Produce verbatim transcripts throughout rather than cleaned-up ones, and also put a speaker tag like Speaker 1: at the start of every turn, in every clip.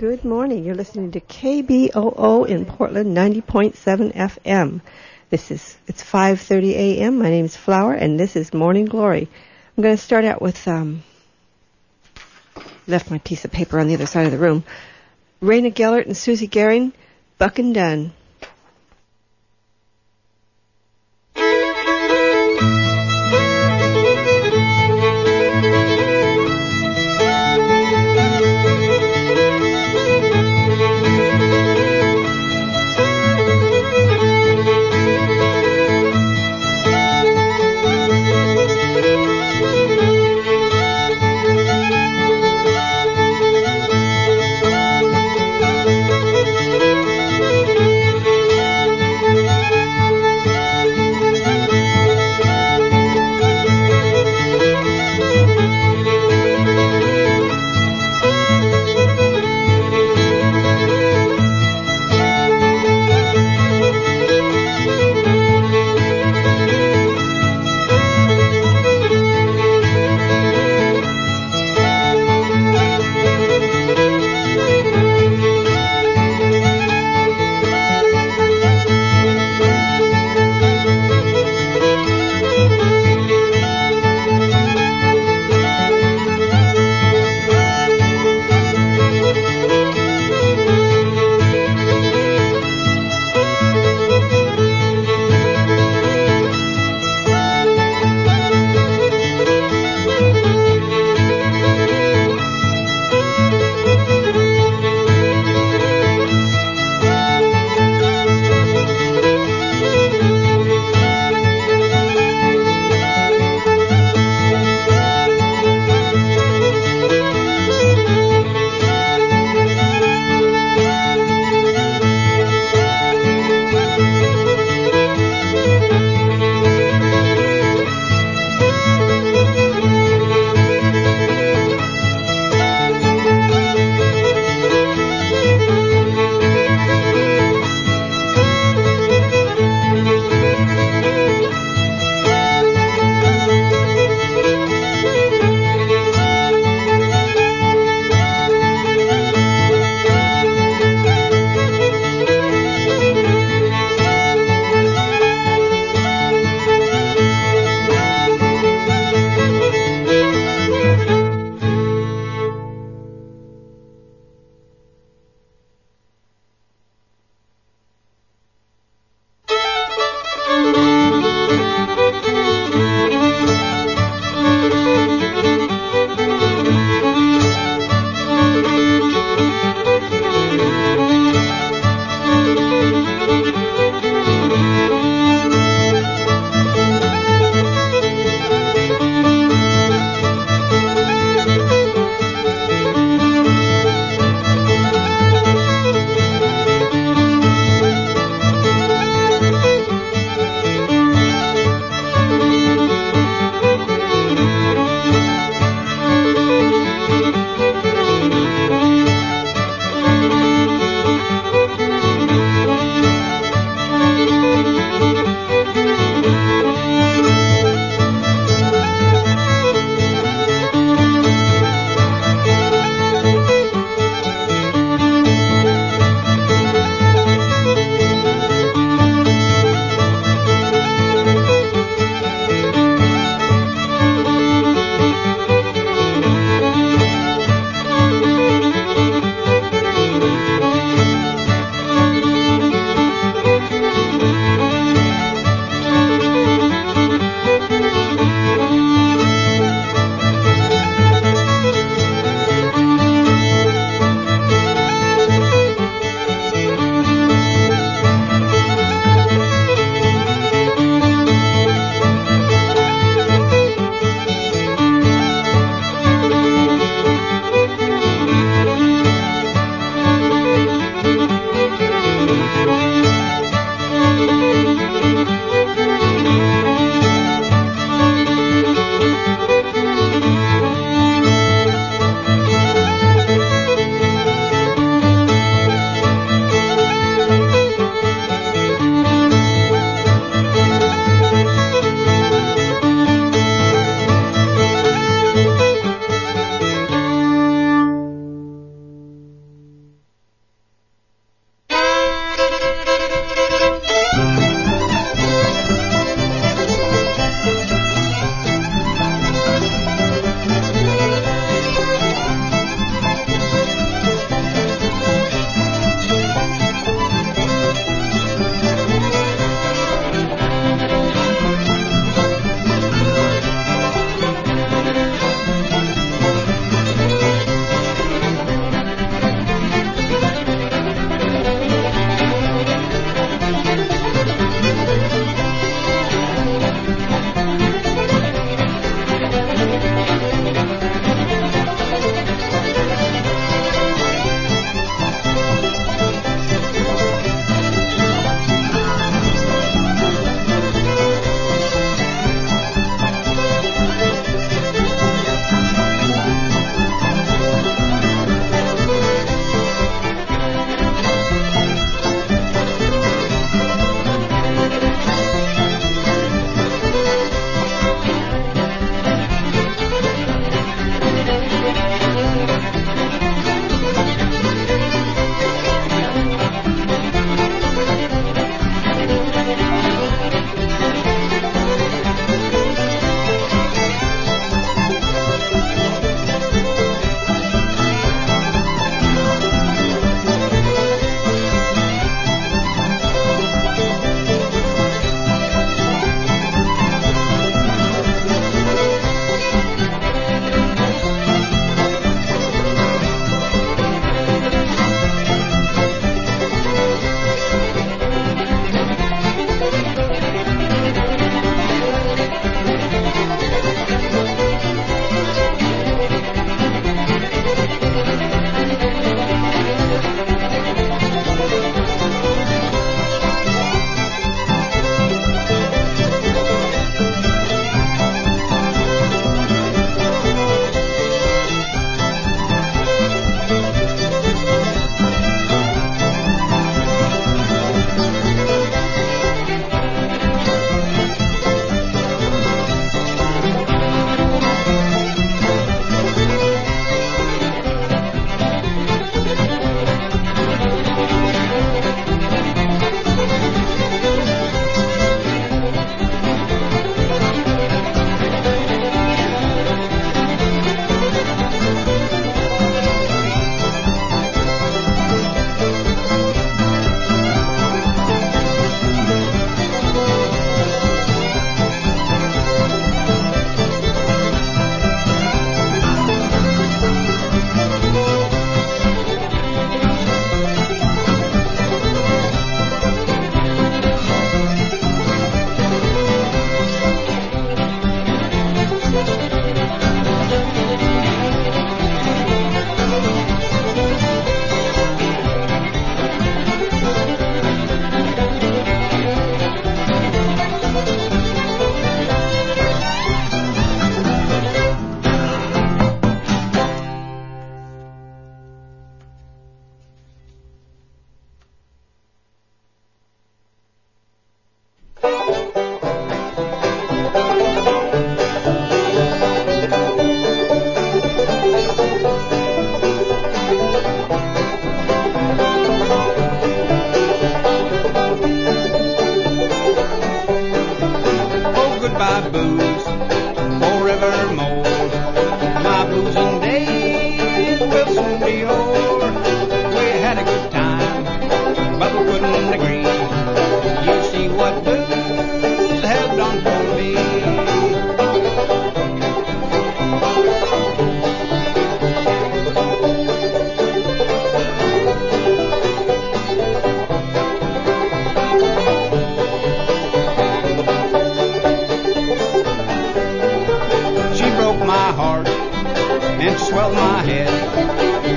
Speaker 1: Good morning. You're listening to K B O O in Portland, ninety point seven F M. This is, it's five thirty a.m. My name is Flower, and this is Morning Glory. I'm going to start out with, um, left my piece of paper on the other side of the room. Raina Gellert and Susie Gehring, Buck and Dunn.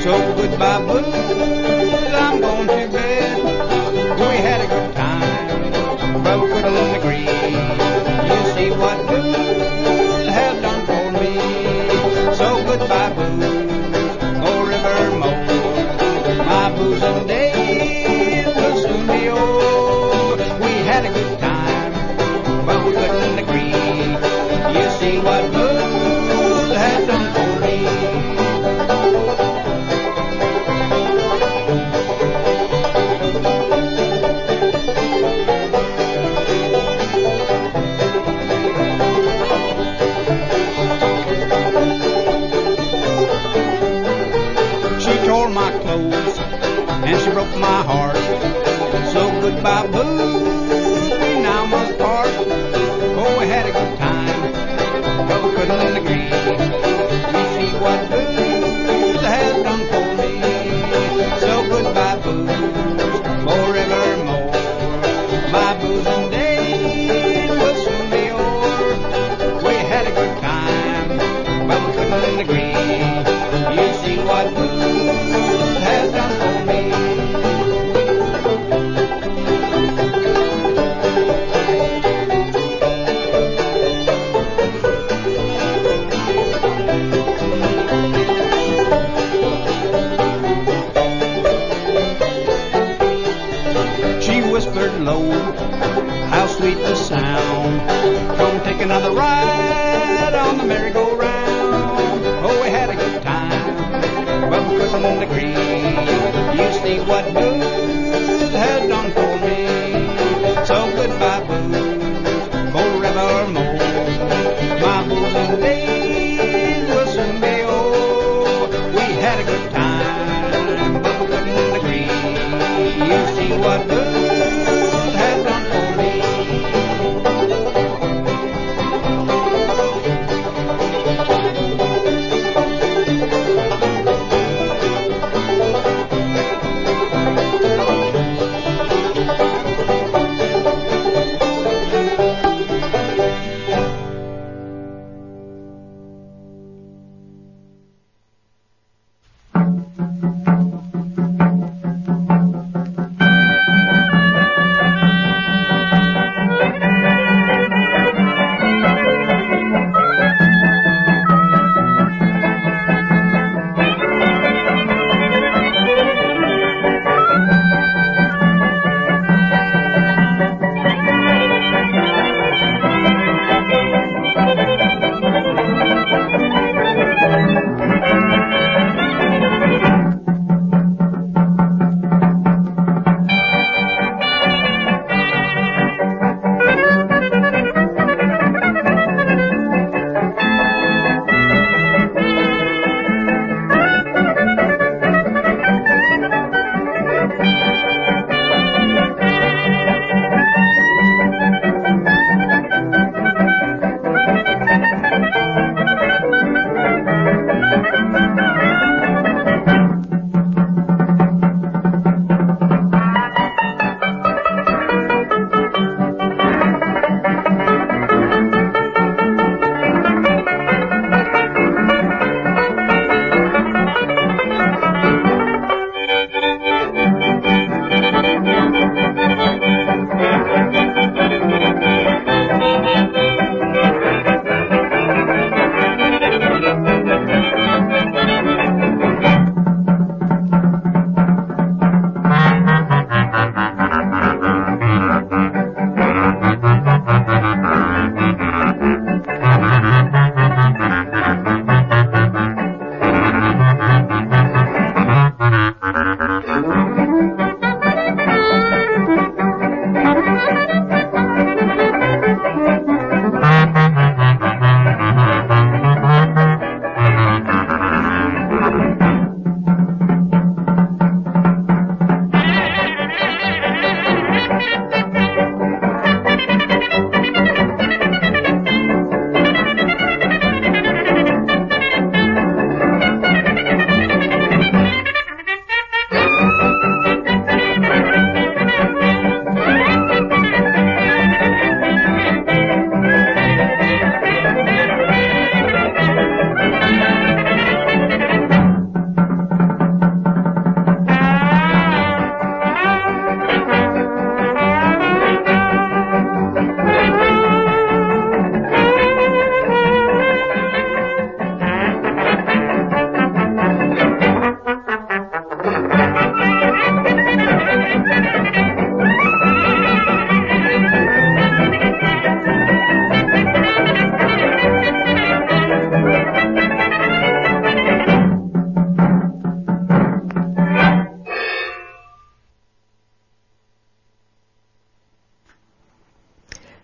Speaker 2: So goodbye, booze, I'm going to bed. We had a good time, but we couldn't agree. You see what booze has done for me. So goodbye, booze, oh Rivermore. My boozing days will soon be over. We had a good time, but we couldn't agree. You see what booze has done for me. And she broke my heart. So goodbye, booze, we now must part. Oh, we had a good time, but we couldn't agree. You see what booze has done for me. So goodbye, booze, forevermore. My boozing days will soon be over. We had a good time, but we couldn't agree. You see what booze has done for me. Low, how sweet the sound. Come take another ride on the merry-go-round. Oh, we had a good time, but we couldn't agree. You see what booze has done for me. So goodbye, booze, forevermore. My boozing days will soon be over. We had a good time, but we couldn't agree. You see what booze has done for me.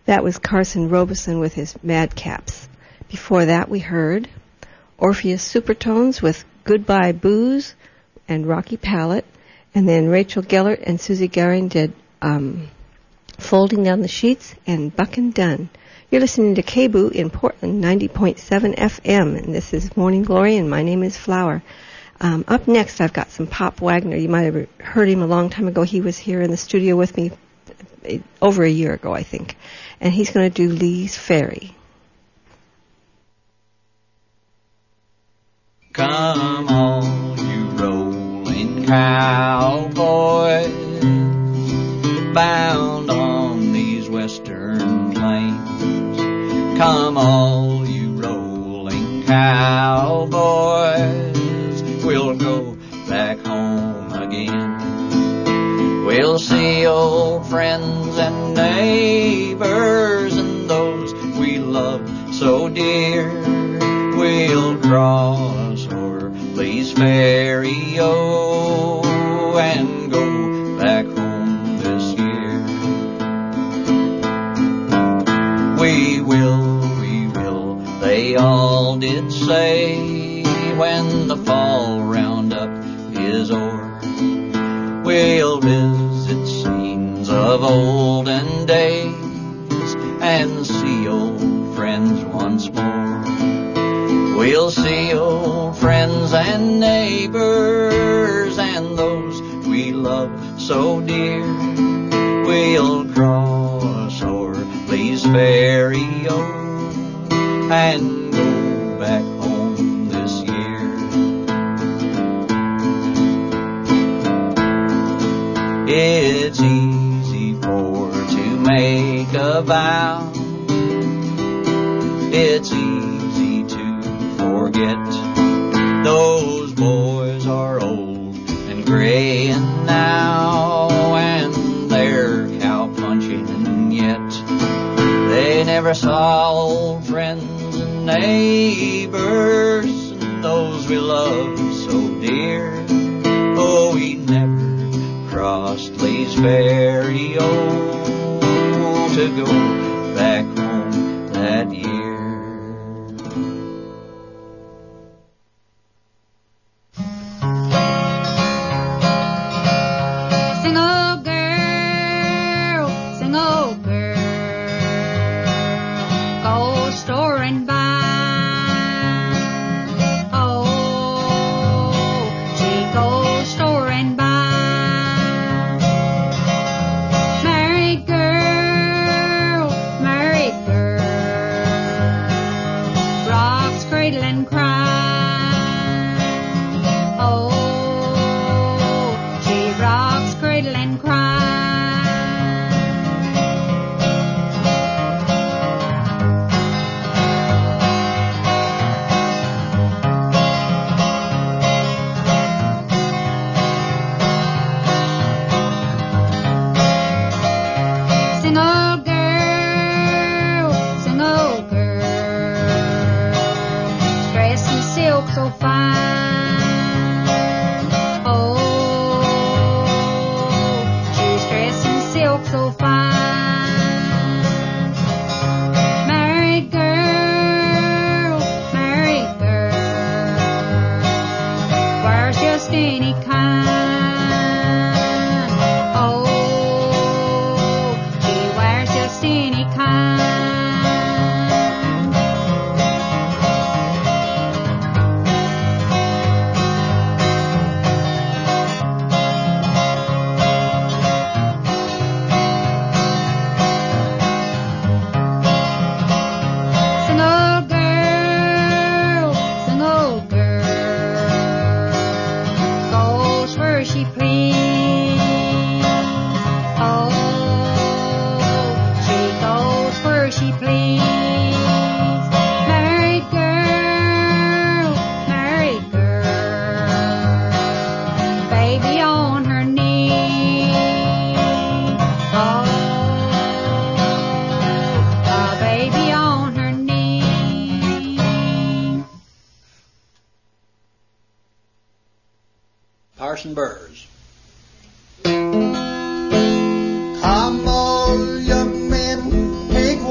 Speaker 1: That was Carson Robeson with his Madcaps. Before that we heard Orpheus Supertones with Goodbye Booze and Rocky Palette. And then Rachel Gellert and Susie Garing did um, Folding Down the Sheets and Buck and Dunn. You're listening to K B O O in Portland, ninety point seven F M, and this is Morning Glory, and my name is Flower. Um, up next, I've got some Pop Wagner. You might have heard him a long time ago. He was here in the studio with me over a year ago, I think. And he's going to do Lee's Ferry.
Speaker 3: Come on, you rolling cowboys, bound on these western plains. Come all you rolling cowboys, we'll go back home again. We'll see old friends and neighbors and those we love so dear. We'll cross o'er Lee's Ferry, oh, and go back home this year. We will, we will, they all did say, when the fall roundup is o'er. We'll visit scenes of olden days and see old friends once more. We'll see old friends and neighbors and those we love so dear. We'll cross o'er Lee's Ferry, oh, and go back home this year. It's easy for to make a vow. It's easy to forget. Those boys are old and gray and now, and they're cow punching yet. They never saw old friends and neighbors and those we love so dear. Oh, we never crossed Lee's Ferry, oh, to go back home that year.
Speaker 4: Parson Burrs.
Speaker 5: Come all young men, take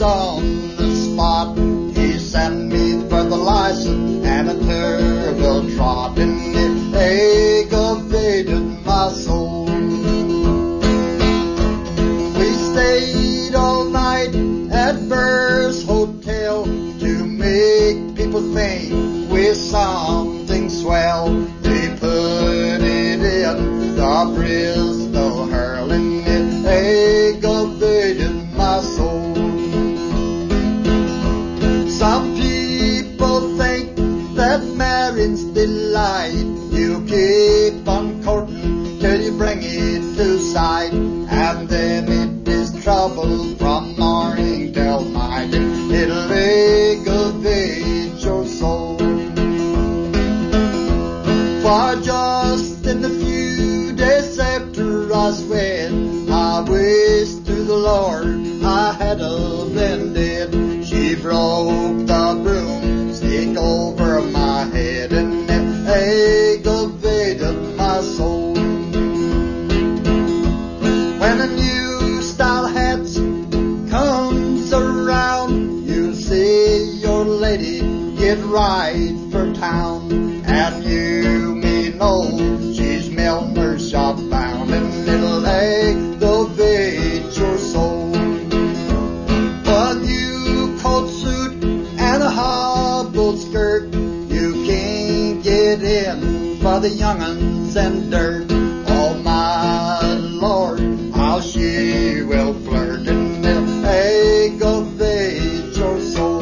Speaker 5: on the spot. He sent me for the license and a turbo trot, and it aggravated my soul. We stayed all night at Burr's Hotel to make people think we're something swell. They put it in the Bristol Herald, and it aggravated my soul. Some people think that marriage delight. You keep on courting till you bring it to sight, and then it is trouble from morning till night, and it'll aggravate your soul. For just in the few days after I wed, I wished to the Lord I had a been dead. She broke the broomstick over my head, and it aggravated my soul. When a new style hat comes around, you see your lady get right for town, and you may know she's Milner shop bound, and it'll aggravate your soul. A new coat suit and a hobbled skirt, you can't get in for the young'uns and dirt. Oh my Lord, how she will flirt, and it'll aggravate your soul.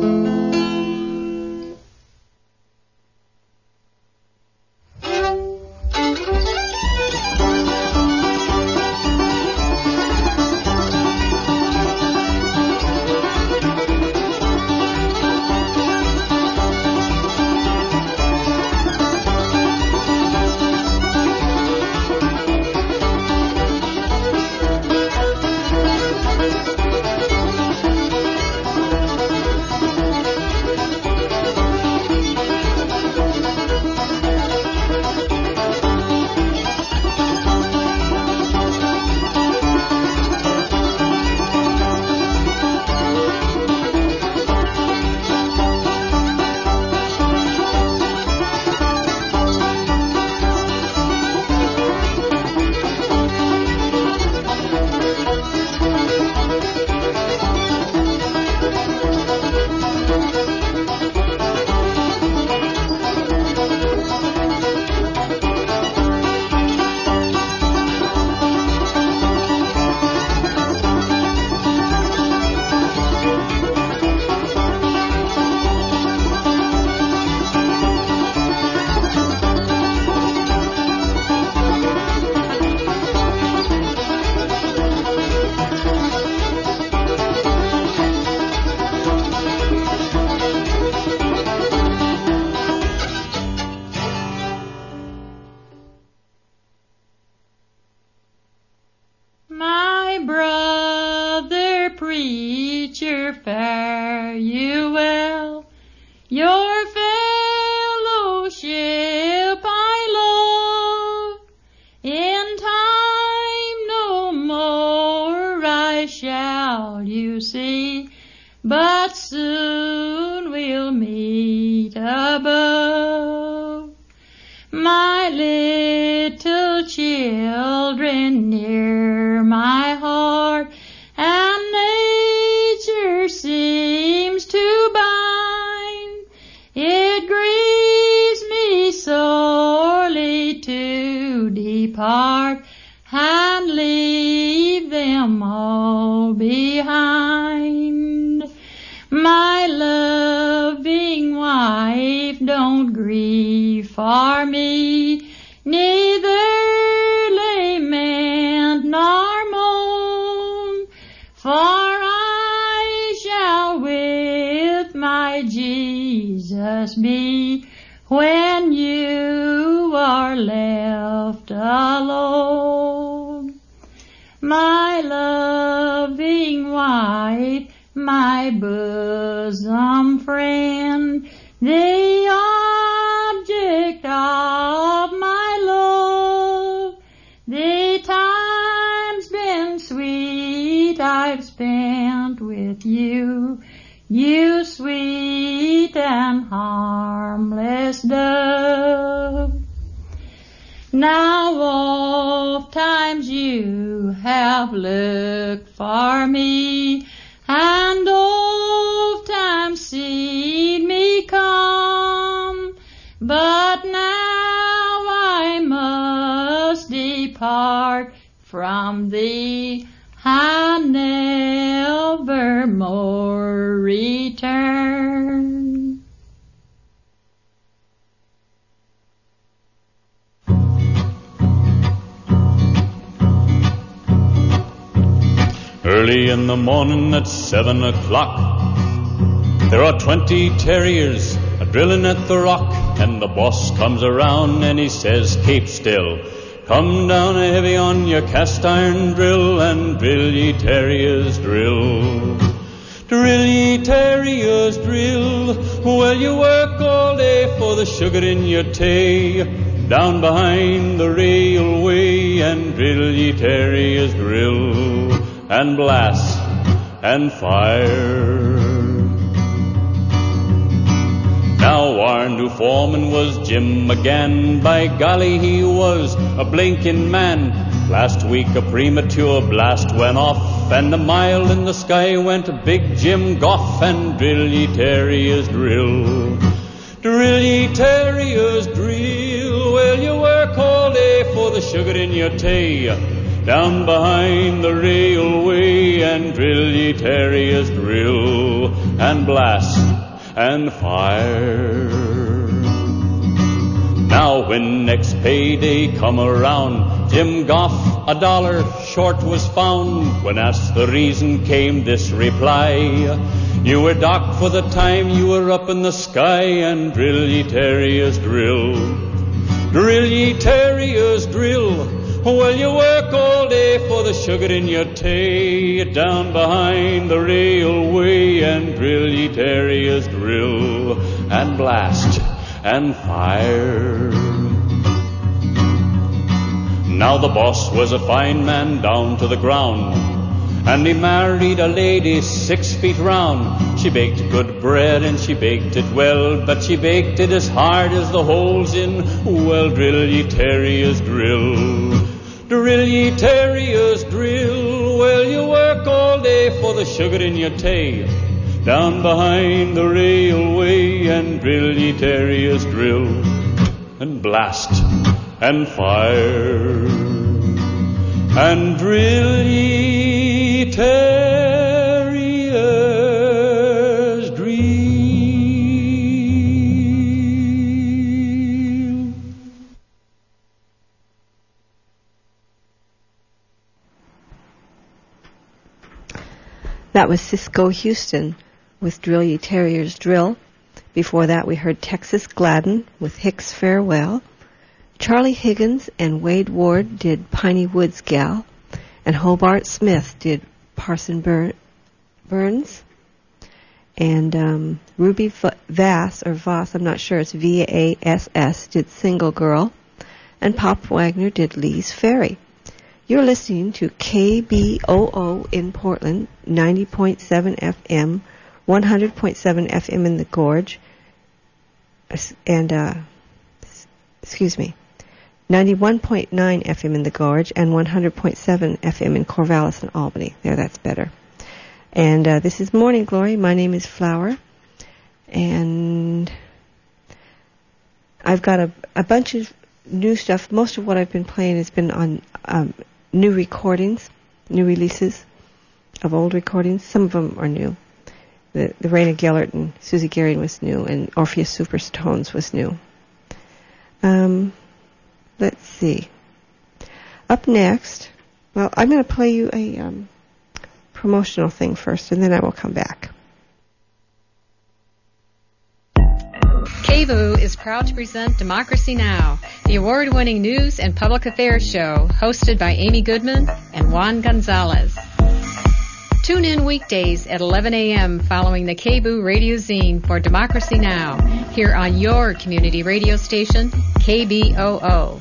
Speaker 6: My brother preacher, fare you well. Your fellowship I love. In time no more I shall you see, but soon we'll meet above. My little children near my heart, and nature seems to bind. It grieves me sorely to depart and leave them all behind. My loving wife, don't grieve for me, neither lament nor moan, for I shall with my Jesus be when you are left alone. My loving wife, my bosom friend, the object of my love, the time's been sweet I've spent with you you, you sweet and harmless dove. Now oft times you have looked for me, and oft times seen me come, but now I must depart from thee, and never more return.
Speaker 7: Early in the morning at seven o'clock, there are twenty terriers a-drilling at the rock, and the boss comes around and he says, keep still. Come down heavy on your cast iron drill, and drill ye terriers drill. Drill ye terriers drill, well you work all day for the sugar in your tea. Down behind the railway, and drill ye terriers drill, and blast and fire. Now our new foreman was Jim McGann. By golly, he was a blinking man. Last week a premature blast went off, and a mile in the sky went big Jim Goff. And drill ye terriers drill, drill ye terriers drill, well you work all day for the sugar in your tea. Down behind the railway, and drill ye terriers drill, and blast and fire. Now when next payday come around, Jim Goff a dollar short was found. When asked the reason, came this reply: you were docked for the time you were up in the sky. And drill ye terriers drill, drill ye terriers drill, well you work all day for the sugar in your tea. Down behind the railway, and drill ye terriers drill, and blast and fire. Now the boss was a fine man down to the ground, and he married a lady six feet round. She baked good bread and she baked it well, but she baked it as hard as the holes in, well, drill ye terriers drill, drill ye terriers drill, well you work all day for the sugar in your tea. Down behind the railway, and drill ye terriers drill, and blast and fire. And drill ye terriers drill.
Speaker 1: That was Cisco Houston with Drill Ye Terriers Drill. Before that we heard Texas Gladden with Hicks Farewell. Charlie Higgins and Wade Ward did Piney Woods Gal, and Hobart Smith did Parson Bur- Burns. And um, Ruby v- Vass, or Voss, I'm not sure, it's V A S S, did Single Girl. And Pop Wagner did Lee's Ferry. You're listening to K B O O in Portland, ninety point seven F M, one hundred point seven F M in the Gorge, and, uh, excuse me, ninety-one point nine F M in the Gorge, and one hundred point seven F M in Corvallis and Albany. There, that's better. And uh, this is Morning Glory. My name is Flower, and I've got a, a bunch of new stuff. Most of what I've been playing has been on um, new recordings, new releases of old recordings. Some of them are new. The, the Raina Gellert and Susie Gehring was new, and Orpheus Supertones was new. Um, let's see. Up next, well, I'm going to play you a um, promotional thing first, and then I will come back.
Speaker 8: K B O O is proud to present Democracy Now!, the award-winning news and public affairs show hosted by Amy Goodman and Juan Gonzalez. Tune in weekdays at eleven a.m. following the K B O O Radio Zine for Democracy Now! Here on your community radio station, K B O O.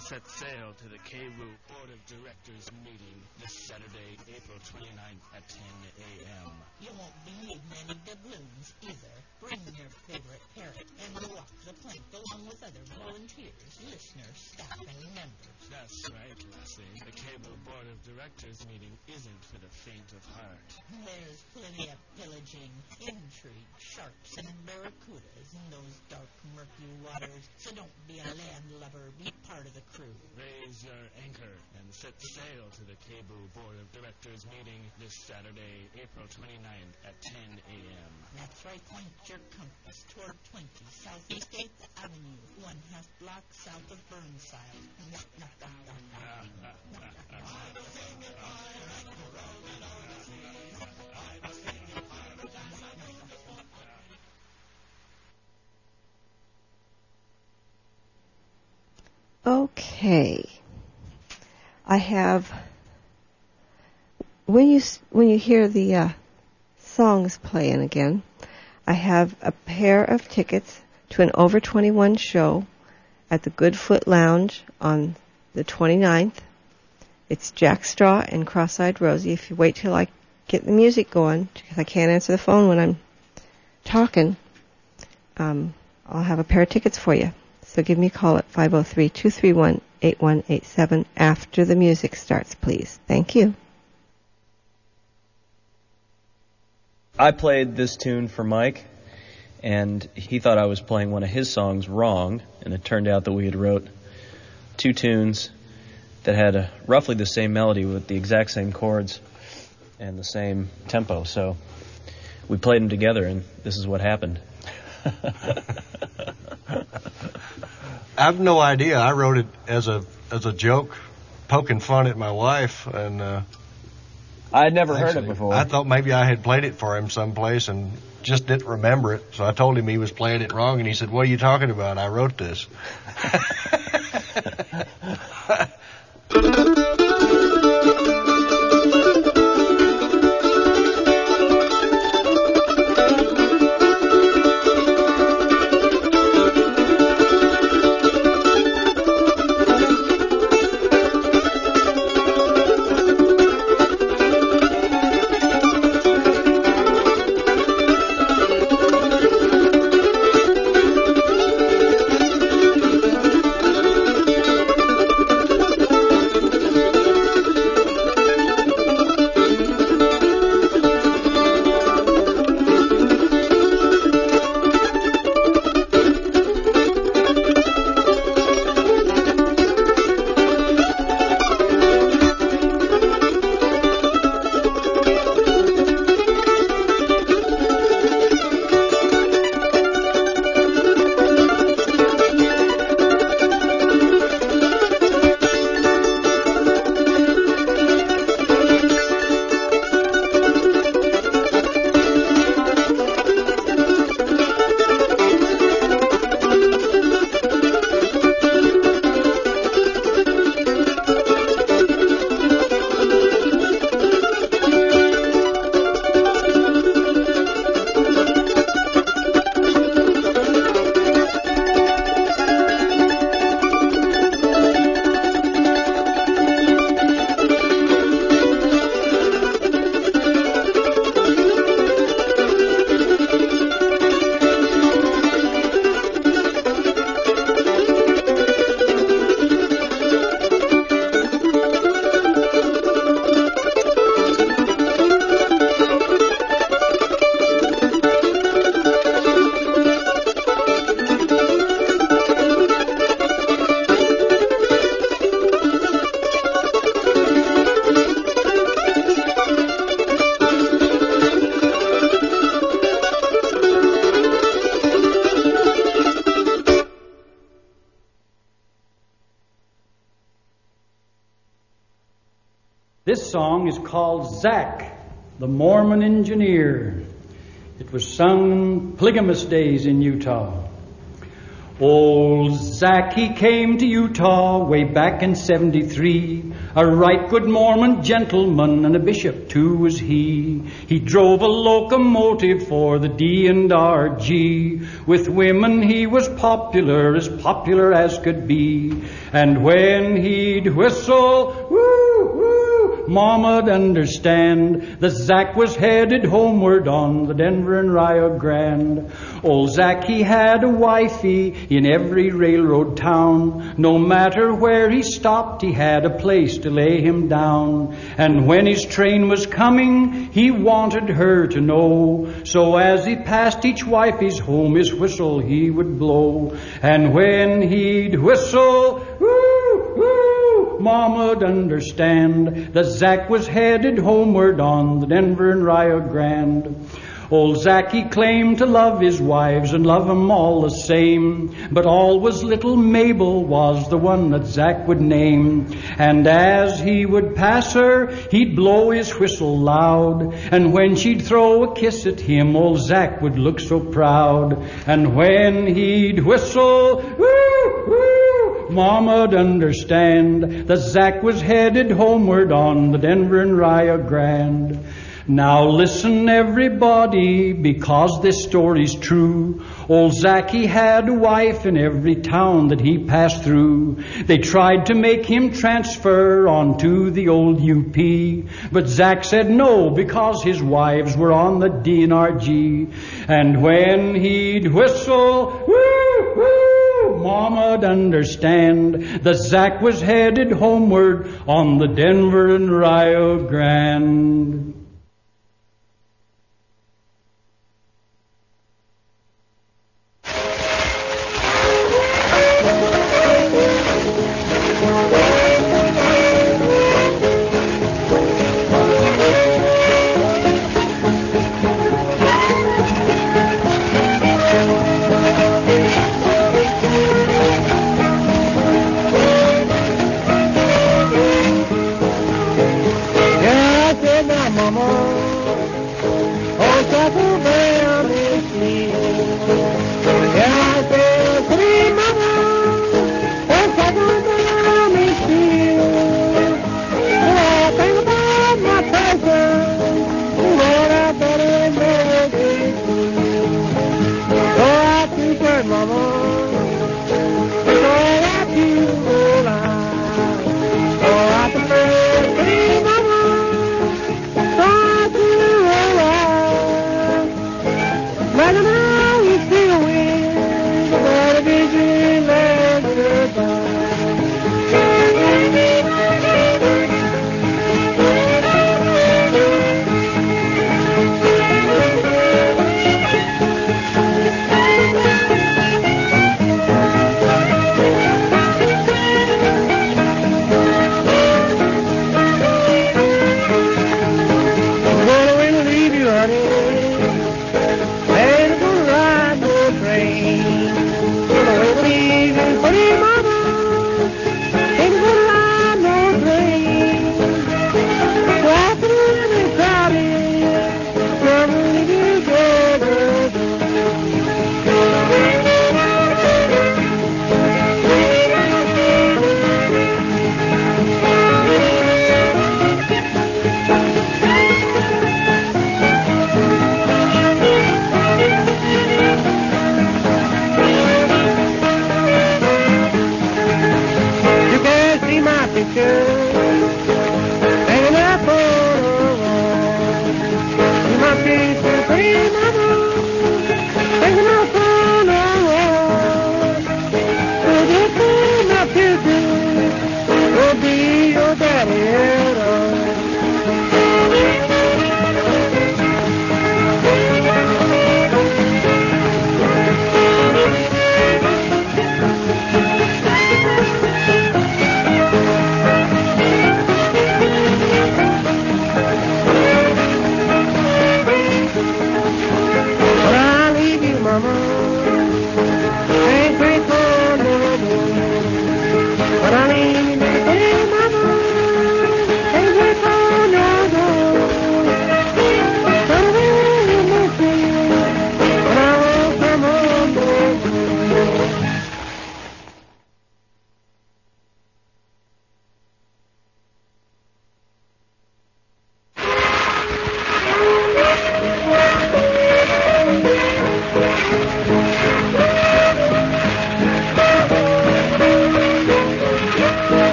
Speaker 9: set sail to the K W U Board of Directors meeting this Saturday, April twenty-ninth at ten a.m.
Speaker 10: You won't be needing any doubloons either. Bring your favorite parrot and we'll walk the plank along with other volunteers, listeners, staff, and members.
Speaker 9: That's right, Lassie. The K W U Board of Directors meeting isn't for the faint of heart.
Speaker 10: There's plenty of pillaging, intrigue, sharks, and barracudas in those dark, murky waters, so don't be a landlubber, be part of the crew.
Speaker 9: Raise your anchor and set sail to the K W U Board of Directors meeting this Saturday, April twenty-ninth at ten a.m.
Speaker 10: That's right, point your compass toward twenty Southeast eighth Avenue, one half block south of Burnside.
Speaker 1: Okay. I have, when you when you hear the uh, songs playing again, I have a pair of tickets to an over twenty-one show at the Goodfoot Lounge on the twenty-ninth. It's Jack Straw and Cross-Eyed Rosie. If you wait till I get the music going, because I can't answer the phone when I'm talking, um, I'll have a pair of tickets for you. So give me a call at five oh three, two three one, eight one eight seven after the music starts, please. Thank you.
Speaker 11: I played this tune for Mike, and he thought I was playing one of his songs wrong, and it turned out that we had wrote two tunes that had a, roughly the same melody with the exact same chords and the same tempo. So we played them together, and this is what happened.
Speaker 12: I have no idea. I wrote it as a as a joke, poking fun at my wife, and uh,
Speaker 11: I had never actually heard it before.
Speaker 12: I thought maybe I had played it for him someplace and just didn't remember it. So I told him he was playing it wrong, and he said, "What are you talking about? I wrote this."
Speaker 13: This song is called Zach, the Mormon Engineer. It was sung in polygamous days in Utah. Old Zach, he came to Utah way back in seventy-three A right good Mormon gentleman, and a bishop too was he. He drove a locomotive for the D and R G. With women he was popular, as popular as could be. And when he'd whistle, woo, woo, Mama'd understand that Zack was headed homeward on the Denver and Rio Grande. Old Zack, he had a wifey in every railroad town. No matter where he stopped, he had a place to lay him down. And when his train was coming, he wanted her to know. So as he passed each wifey's home, his whistle he would blow. And when he'd whistle, woo, woo, Mama'd understand that Zack was headed homeward on the Denver and Rio Grande. Old Zack, he claimed to love his wives and love 'em all the same, but always little Mabel was the one that Zack would name. And as he would pass her, he'd blow his whistle loud, and when she'd throw a kiss at him, old Zack would look so proud. And when he'd whistle, woo, woo, Mama'd understand that Zack was headed homeward on the Denver and Rio Grande. Now listen everybody, because this story's true. Old Zack, he had a wife in every town that he passed through. They tried to make him transfer on to the old U P, but Zack said no, because his wives were on the D N R G. And when he'd whistle, woo, woo, Mama'd understand that Zack was headed homeward on the Denver and Rio Grande.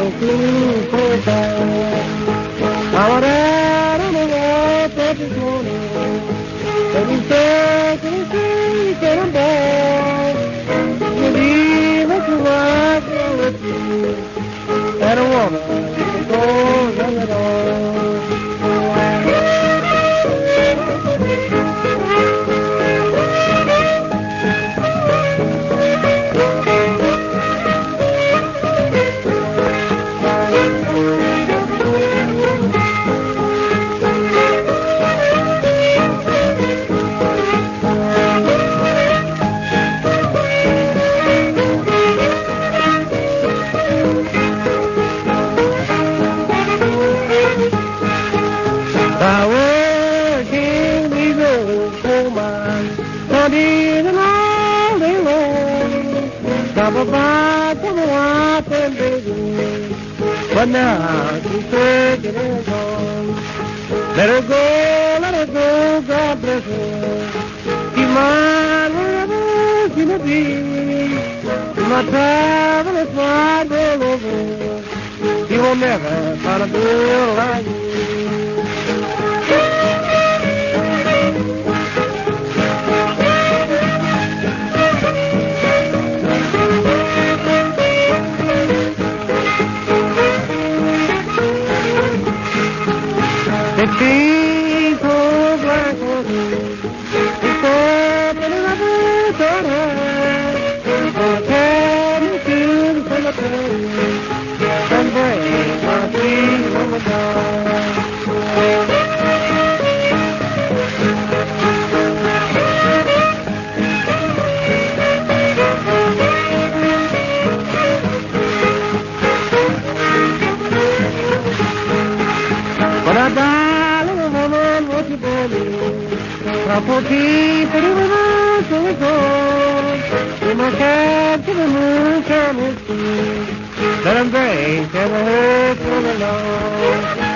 Speaker 14: don't feel so bad. I was out on the wall this morning, and he said, can you see, he said, I'm bad. You leave us to watch with you, and a woman goes on the door. But now she's taking it on. Let her go, let her go, God bless her. Keep mine wherever she may be. My travel is wide all over. You will never find a girl like me. It seems so black for me. It's so many lovers so high. So can you feel the cemetery and break my feet on the door? When I die, little woman, won't you bear me? I'll put keep it in the moon till it's gone. In my cab to the moon, can you see? Let him drink and the hurt for the Lord.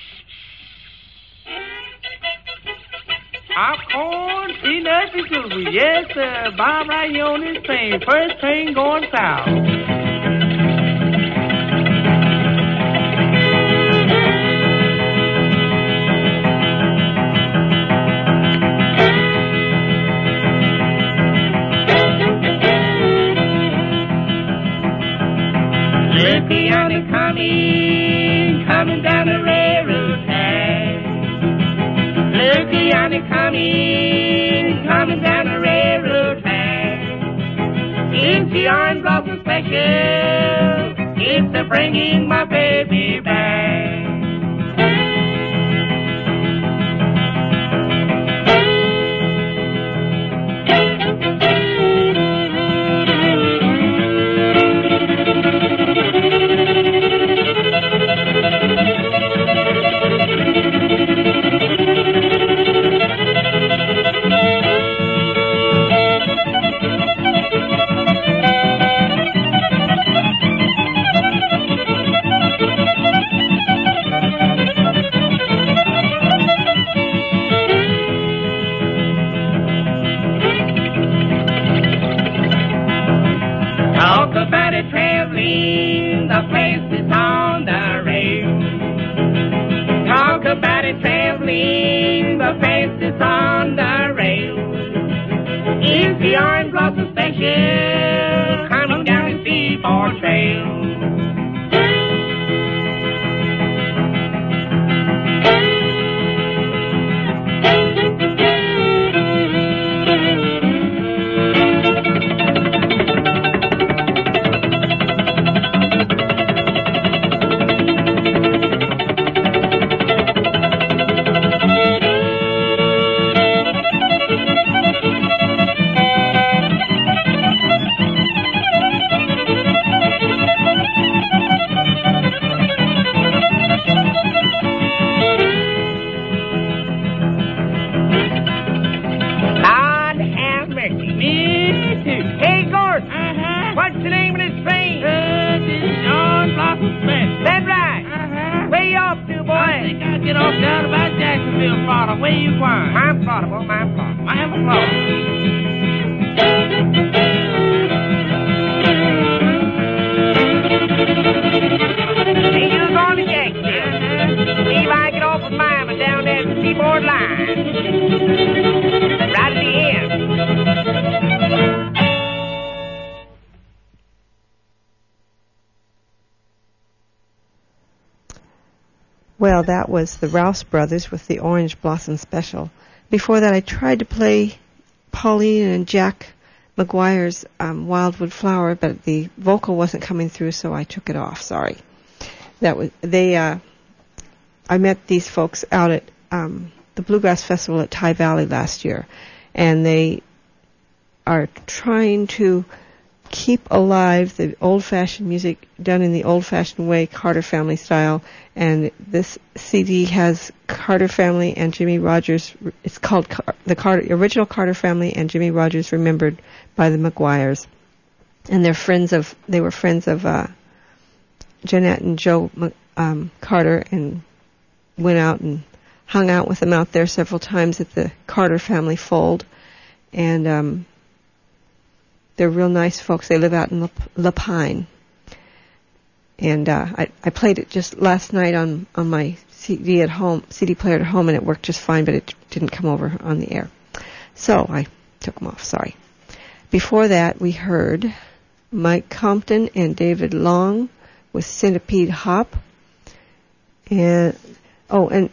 Speaker 15: Popcorn, peanuts, and silverweed. Yes, sir. Bob right here on this train. First train going south. Look yonder coming, coming down the railroad track. Look yonder coming, coming down the railroad track. It's the Orange Blossom Special, it's a bringing my baby back.
Speaker 1: Well, that was the Rouse Brothers with the Orange Blossom Special. Before that, I tried to play Pauline and Jack McGuire's um, Wildwood Flower, but the vocal wasn't coming through, so I took it off. Sorry. That was they. Uh, I met these folks out at um, the Bluegrass Festival at Ty Valley last year, and they are trying to keep alive the old-fashioned music done in the old-fashioned way, Carter Family style. And this C D has Carter Family and Jimmy Rogers. It's called Car- the Carter, original Carter Family and Jimmy Rogers Remembered by the McGuires. And they're friends of, they were friends of uh, Jeanette and Joe um, Carter, and went out and hung out with them out there several times at the Carter Family fold. And um, they're real nice folks. They live out in La, La Pine. And uh, I, I played it just last night on, on my C D at home, C D player at home, and it worked just fine, but it didn't come over on the air. So I took them off, sorry. Before that, we heard Mike Compton and David Long with Centipede Hop. And, oh, and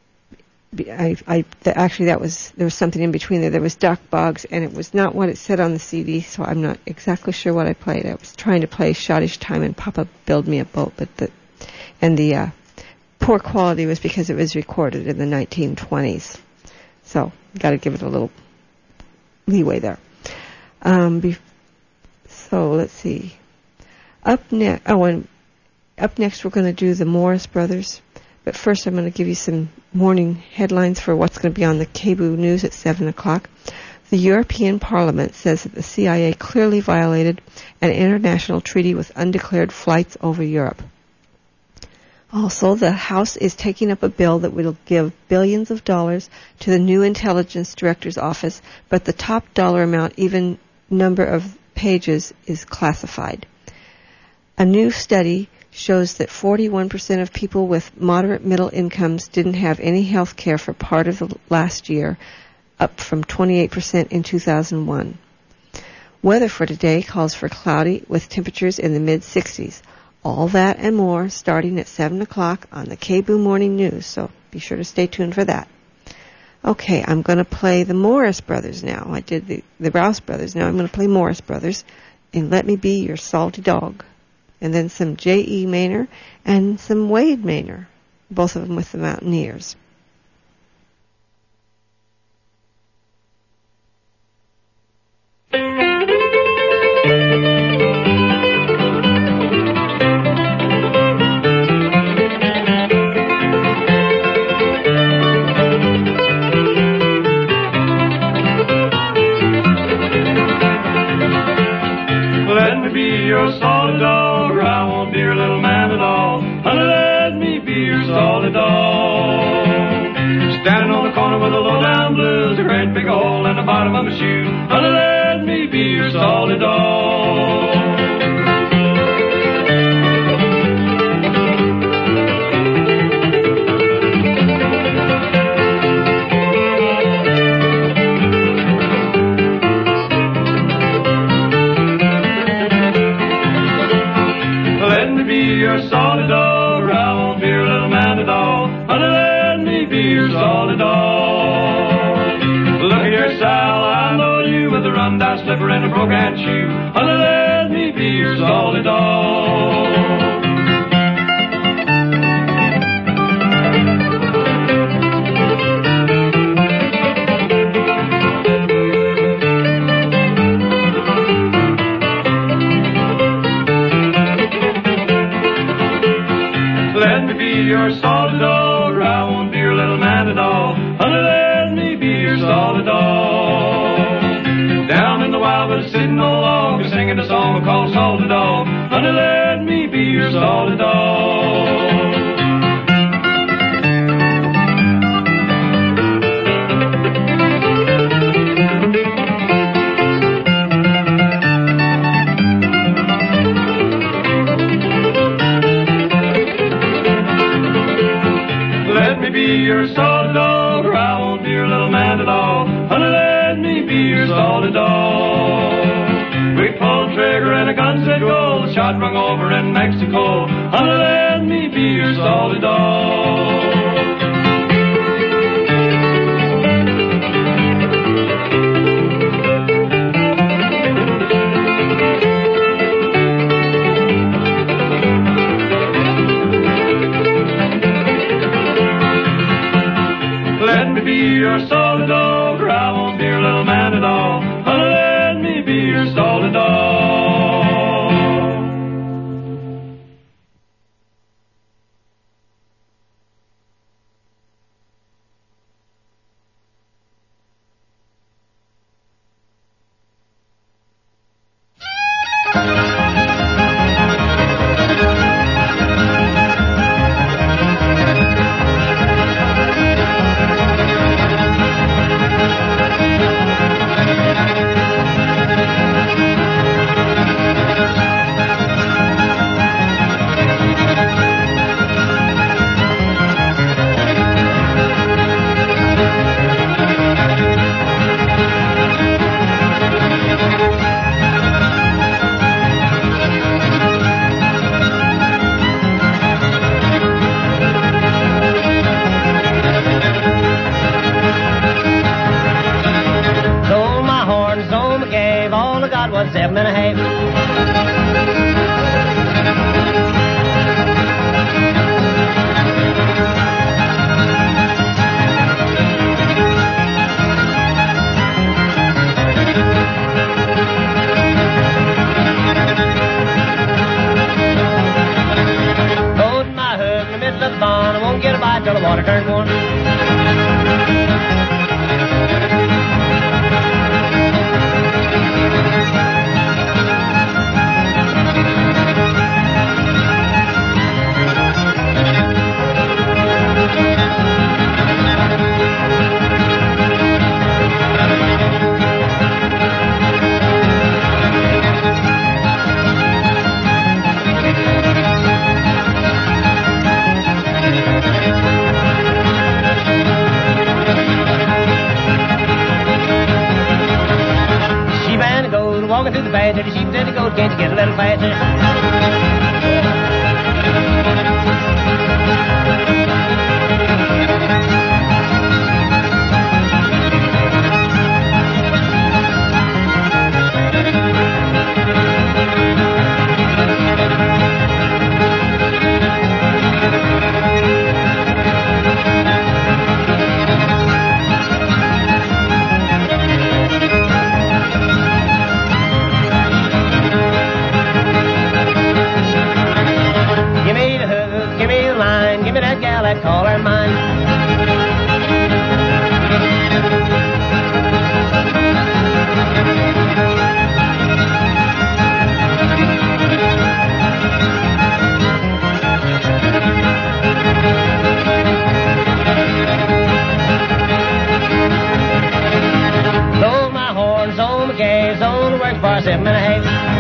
Speaker 1: I, I the, actually that was, there was something in between there. There was Doc Boggs, and it was not what it said on the C D, so I'm not exactly sure what I played. I was trying to play Schottish Time and Papa Build Me a Boat, but the, and the, uh, poor quality was because it was recorded in the nineteen twenties. So, gotta give it a little leeway there. Um, be, so let's see. Up next, oh, and up next we're going to do the Morris Brothers. But first I'm going to give you some morning headlines for what's going to be on the K B O News at seven o'clock. The European Parliament says that the C I A clearly violated an international treaty with undeclared flights over Europe. Also, the House is taking up a bill that will give billions of dollars to the new Intelligence Director's Office, but the top dollar amount, even number of pages, is classified. A new study shows that forty-one percent of people with moderate middle incomes didn't have any health care for part of the last year, up from twenty-eight percent in two thousand one. Weather for today calls for cloudy with temperatures in the mid-sixties. All that and more starting at seven o'clock on the K B O O Morning News, so be sure to stay tuned for that. Okay, I'm going to play the Morris Brothers now. I did the, the Rouse Brothers. Now I'm going to play Morris Brothers and Let Me Be Your Salty Dog. And then some J E. Maynor and some Wade Maynor, both of them with the Mountaineers.
Speaker 16: Your solid dog, or I won't be your little man at all. Honey, let me be your solid dog. Standing on the corner with a low down blues, a great big hole in the bottom of my shoe. Honey, let me be your solid dog. Your solid dog, or I won't be your little man at all. Honey, let me be your solid dog. Look at your Sal, I know you with a run-down slipper and a broke-hand shoe. Honey, let me be your solid dog. Your solid dog, or I won't be your little man at all. Honey, let me be your solid dog. Down in the wild, but sitting no longer, singing a song called Salty Dog. Honey, let me be your solid dog. Your solid dog, or I won't be your little man at all. Honey, let me be your solid dog. We pulled trigger and a gun said go. The shot rung over in Mexico. Honey, let me be your solid dog. Your solid dog, or I won't be your little man at all. Honey, let me be your solid dog.
Speaker 14: Seven and a half. Loading my hook in the middle of the barn. I won't get a bite till the water turns one.
Speaker 17: Talking to the badger, the sheep and the goat, can't you get a little faster? That call her mine. Blow my horn, zone my gay, zone the works bar, seven and a half.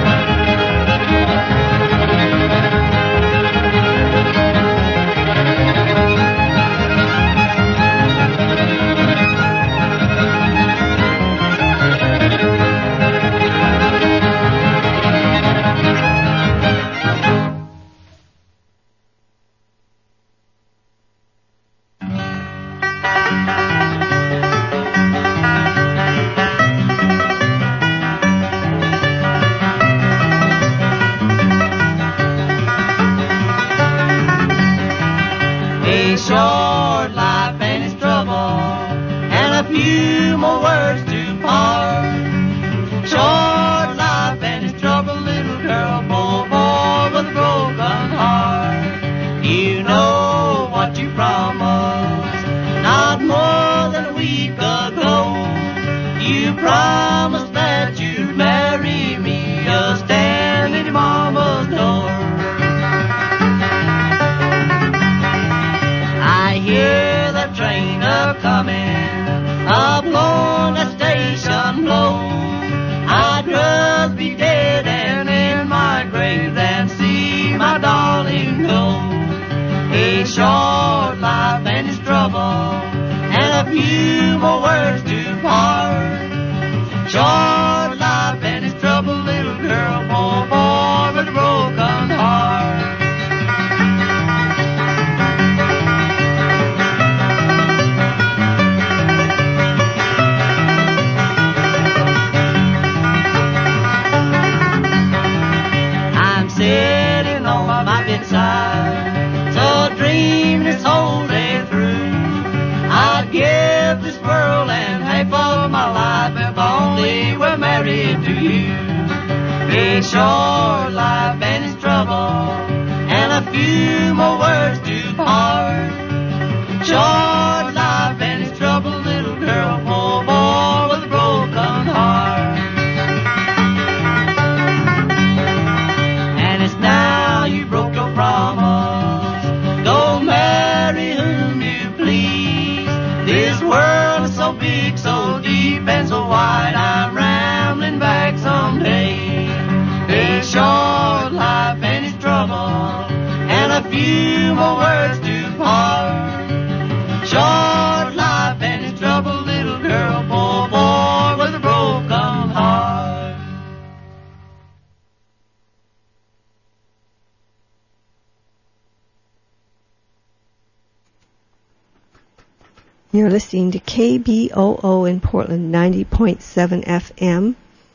Speaker 1: You're listening to K B O O in Portland, ninety point seven F M,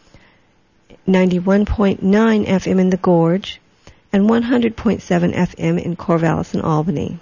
Speaker 1: ninety-one point nine F M in the Gorge, and one hundred point seven F M in Corvallis and Albany.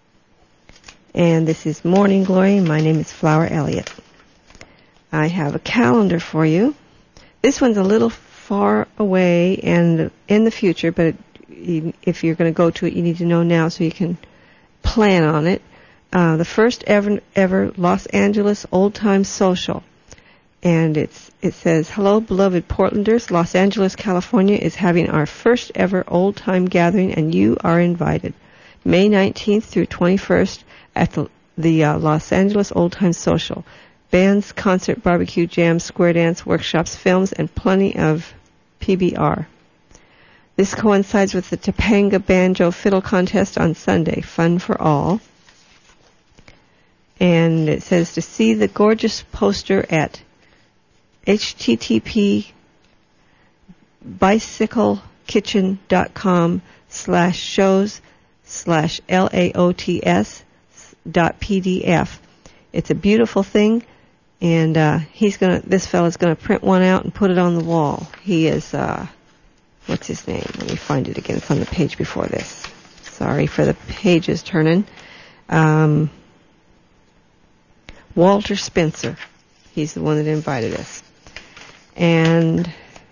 Speaker 1: And this is Morning Glory. My name is Flower Elliott. I have a calendar for you. This one's a little far away and in the future, but if you're going to go to it, you need to know now so you can plan on it. Uh, the first ever, ever Los Angeles Old Time Social. And it's, it says, hello, beloved Portlanders. Los Angeles, California is having our first ever old time gathering, and you are invited. May nineteenth through twenty-first at the, the uh, Los Angeles Old Time Social. Bands, concert, barbecue, jams, square dance, workshops, films, and plenty of P B R. This coincides with the Topanga Banjo Fiddle Contest on Sunday. Fun for all. And it says to see the gorgeous poster at H T T P bicyclekitchen.com slash shows slash L-A-O-T-S dot P-D-F. It's a beautiful thing, and uh, he's gonna. This fellow's gonna print one out and put it on the wall. He is, uh, what's his name? Let me find it again. It's on the page before this. Sorry for the pages turning. Um, Walter Spencer. He's the one that invited us. And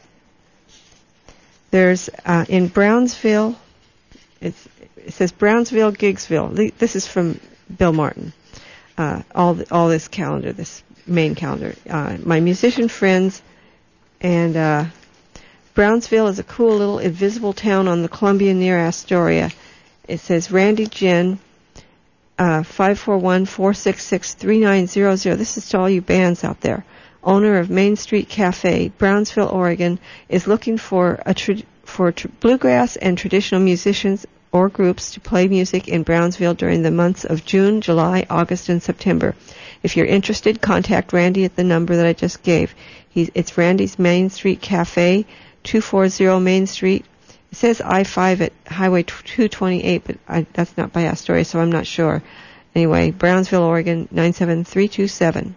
Speaker 1: there's, uh, in Brownsville, it's, it says Brownsville, Giggsville. This is from Bill Martin. Uh, all the, all this calendar, this main calendar. Uh, my musician friends, and uh, Brownsville is a cool little invisible town on the Columbia near Astoria. It says Randy Ginn, uh, five four one, four six six, three nine zero zero. This is to all you bands out there. Owner of Main Street Cafe, Brownsville, Oregon, is looking for a tra- for tr- bluegrass and traditional musicians or groups to play music in Brownsville during the months of June, July, August, and September. If you're interested, contact Randy at the number that I just gave. He's, it's Randy's Main Street Cafe, two forty Main Street. It says I five at Highway two twenty-eight, but I, that's not by Astoria, so I'm not sure. Anyway, Brownsville, Oregon, nine seven three two seven.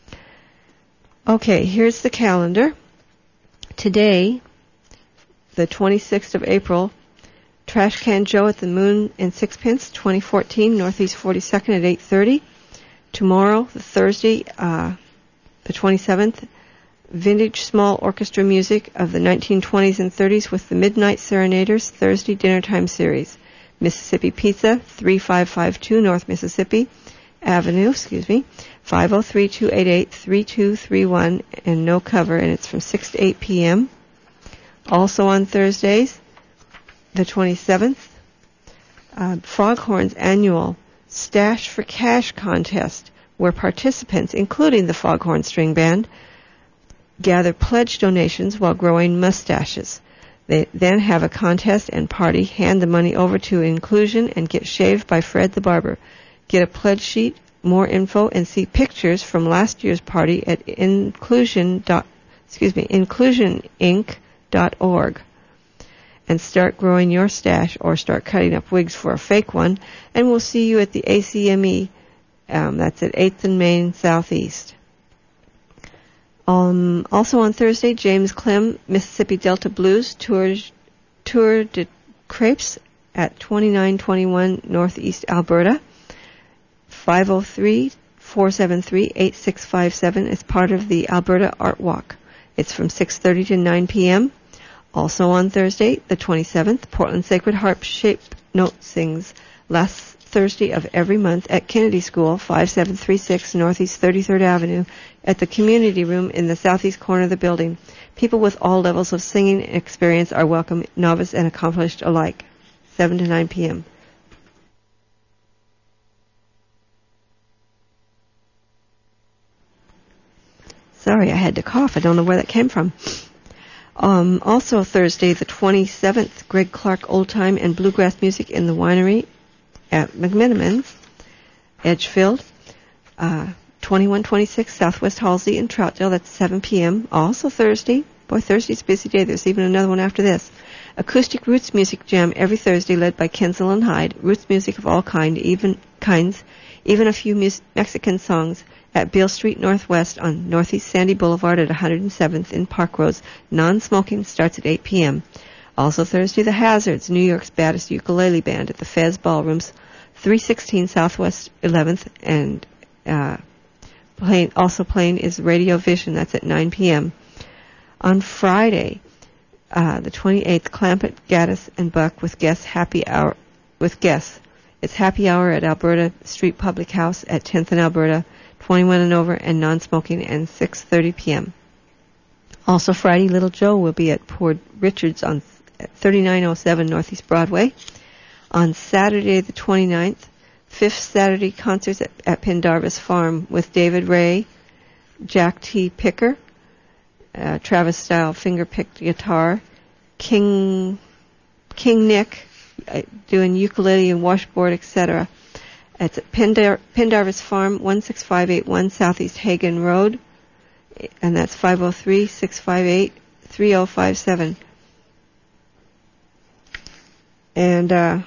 Speaker 1: Okay, here's the calendar. Today, the twenty-sixth of April, Trash Can Joe at the Moon and Sixpence, twenty fourteen, Northeast forty-second at eight thirty. Tomorrow, the Thursday, uh, the twenty-seventh, Vintage Small Orchestra Music of the nineteen twenties and thirties with the Midnight Serenaders, Thursday Dinner Time Series. Mississippi Pizza, thirty-five fifty-two North Mississippi Avenue, excuse me, five oh three, two eight eight, three two three one, and no cover, and it's from six to eight p.m. Also on Thursdays, the twenty-seventh, uh, Foghorn's annual Stash for Cash contest, where participants, including the Foghorn String Band, gather pledge donations while growing mustaches. They then have a contest and party, hand the money over to Inclusion, and get shaved by Fred the Barber. Get a pledge sheet, more info, and see pictures from last year's party at inclusion. Excuse me, inclusion inc dot org. And start growing your stash, or start cutting up wigs for a fake one, and we'll see you at the A C M E. Um, that's at eighth and Main Southeast. Um, also on Thursday, James Clem, Mississippi Delta Blues Tour, Tour de Crepes at twenty-nine twenty-one Northeast Alberta. five oh three, four seven three, eight six five seven is part of the Alberta Art Walk. It's from six thirty to nine p.m. Also on Thursday, the twenty-seventh, Portland Sacred Harp Shape Note sings last Thursday of every month at Kennedy School, five seven three six Northeast thirty-third Avenue, at the community room in the southeast corner of the building. People with all levels of singing experience are welcome, novice and accomplished alike, seven to nine p.m. Sorry, I had to cough. I don't know where that came from. Um, also Thursday, the twenty-seventh, Greg Clark Old Time and Bluegrass Music in the Winery at McMenamins, Edgefield, uh, twenty-one twenty-six Southwest Halsey in Troutdale. That's seven p.m. Also Thursday. Boy, Thursday's a busy day. There's even another one after this. Acoustic Roots Music Jam every Thursday, led by Kensel and Hyde. Roots music of all kind, even kinds, even a few mus- Mexican songs, at Beale Street Northwest on Northeast Sandy Boulevard at one hundred seventh in Park Roads. Non-smoking starts at eight p.m. Also Thursday, The Hazards, New York's baddest ukulele band, at the Fez Ballrooms, three sixteen Southwest eleventh, and uh, playing, also playing is Radio Vision. That's at nine p.m. On Friday, uh, the twenty-eighth, Clampett, Gaddis, and Buck with guests happy hour with guests. It's happy hour at Alberta Street Public House at tenth and Alberta, twenty-one and over, and non-smoking, and six thirty p.m. Also Friday, Little Joe will be at Port Richards on thirty-nine oh seven Northeast Broadway. On Saturday, the twenty-ninth, fifth Saturday concerts at, at Pendarvis Farm with David Ray, Jack T. Picker, uh, Travis Style finger-picked guitar, King King Nick uh, doing ukulele and washboard, et cetera. It's at Pendar- Pendarvis Farm, one six five eight one Southeast Hagen Road, and that's five oh three, six five eight, three oh five seven. And, uh,